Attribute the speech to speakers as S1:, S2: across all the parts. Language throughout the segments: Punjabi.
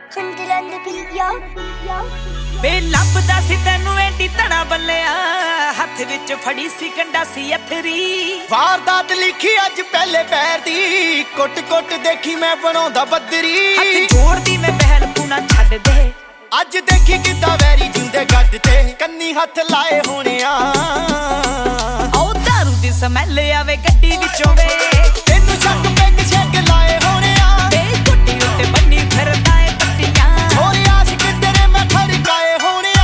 S1: ਬੇ ਲੱਭਦਾ ਸੀ ਤੈਨੂੰ ਐਡੀ ਧੜਾ ਬੱਲਿਆ ਹੱਥ ਵਿੱਚ ਫੜੀ ਸੀ ਕੰਡਾ ਸੀ ਅਥਰੀ
S2: ਵਾਰਦਾਤ ਲਿਖੀ ਅੱਜ ਪਹਿਲੇ ਪੈਰ ਦੀ ਕੁੱਟ ਦੇਖੀ ਮੈਂ ਬਣਾਉਂਦਾ ਬੱਦਰੀ
S1: ਹੱਥ ਜੋੜਦੀ ਮੈਂ ਬਹਿਲ ਪੂਣਾ ਛੱਡ ਦੇ
S2: ਅੱਜ ਦੇਖੀ ਕਿੱਦਾਂ ਵੈਰੀ ਜਿੰਦੇ ਗੱਡ ਤੇ ਕੰਨੀ ਹੱਥ ਲਾਏ ਹੋਣਿਆ
S1: ਆਉ ਦਾਰੂ ਦੀ ਸਮੈਲ ਆਵੇ ਗੱਡੀ ਵਿੱਚੋਂ ਵੇ
S2: ਤੈਨੂੰ ਸ਼ੱਕ ਪੈਗ ਛੇਕ ਲਾਏ ਹੋਣਿਆ
S1: ਬੇ ਕੁੱਟੀ ਉੱਤੇ ਬੰਨੀ ਫਿਰਦਾ ਏ ਪੱਟੀਆਂ
S2: ਹੋਰੀ ਆਸ਼ਿਕ ਤੇਰੇ ਮੈਂ ਖੜਕਾਏ ਹੋਣਿਆ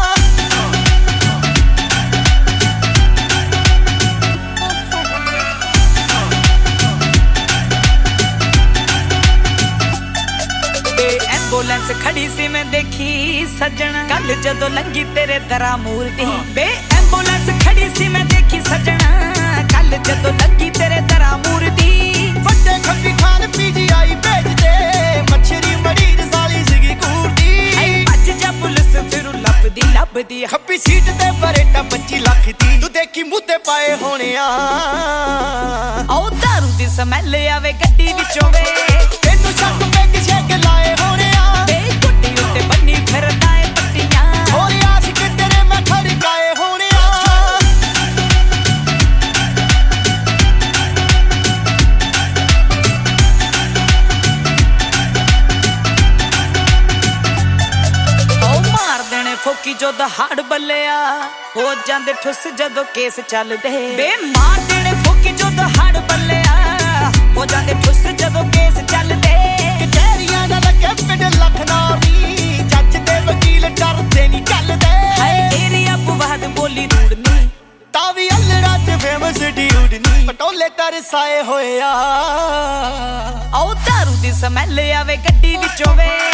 S2: ਬੇ ਐਂਬੂਲੈਂਸ ਖੜੀ ਸੀ ਮੈਂ ਦੇਖੀ ਸੱਜਣਾ ਕੱਲ ਜਦੋਂ ਲੰਗੀ ਤੇਰੇ ਦਰਾ ਮੂਰਤੀ ਬੇ ਐਂਬੂਲੈਂਸ ਖੜੀ ਸੀ ਮੈਂ ਦੇਖੀ ਸੱਜਣਾ ਕੱਲ ਜਦੋਂ ਲੰਗੀ ਤੇਰੇ ਦਰਾ ਮੂਰਤੀ ਵੱਡੇ ਖੱਪੀ ਖਾਨ PGI ਭੇਜਦੇ ਮੱਛਰੀ ਮੜੀ ਰਸਾਲੀ ਸੀਗੀ ਕੂਰਦੀ
S1: ਅੱਜ ਜਾ ਪੁਲਿਸ ਫਿਰ ਲੱਭਦੀ
S2: ਖੱਪੀ ਸੀਟ ਤੇ ਬਰੇਟਾ 25 ਲੱਖ ਦੀ ਤੂੰ ਦੇਖੀ ਮੁੱਦੇ ਪਾਏ ਹੋਣਿਆ
S1: ਆਉ ਦਾਰੂ ਦੀ ਸਮੈਲ ਆਵੇ ਗੱਡੀ ਵਿੱਚੋਂ ਵੇ
S2: ਤੈਨੂੰ ਸ਼ੱਕ ਪੈਗ ਛੇਕ ਲਾਏ ਹੋਣਿਆ
S1: ਬੇ ਕੁੱਟੀ ਉੱਤੇ ਬੰਨੀ ਫਿਰਦਾ ਏ ਪੱਟੀਆਂ
S2: ਹੋਰੀ ਆਸ਼ਿਕ ਤੇਰੇ ਮੈਂ ਖੜਕਾਏ ਹੋਣਿਆ
S1: ਫੋਕੀ ਜੋ ਦਹਾੜ ਬੱਲਿਆ ਹੋ ਜਾਂਦੇ ਠੁੱਸ ਜਦੋਂ ਕੇਸ ਚੱਲਦੇ ਬੇ ਮਾਰ ਦੇਣੇ ਫੋਕੀ ਜੋ ਦਹਾੜ ਬੱਲਿਆ ਹੋ ਜਾਂਦੇ ਠੁੱਸ ਜਦੋਂ ਕੇਸ ਚੱਲਦੇ
S2: ਕਚਹਿਰੀਆਂ ਦਾ ਲੱਗੇ ਪਿੰਡ ਲਖਨੌਰੀ ਜੱਜ ਤੇ ਵਕੀਲ ਡਰਦੇ ਨਹੀਂ ਚੱਲਦੇ
S1: ਹਾਏ ਏਰੀਆ ਬਵਾਦ ਬੋਲੀ ਰੂੜਨੀ
S2: ਤਾਂ ਵੀ ਅਲੜਾ ਚ ਫੇਮਸ ਡਿਊਡ ਨਹੀਂ ਪਟੋਲੇ ਤਰਸਾਏ ਹੋਇਆ
S1: ਆਉ ਦਾਰੂ ਦੀ ਸਮੈਲ ਆਵੇ ਗੱਡੀ ਵਿੱਚੋਂ ਵੇ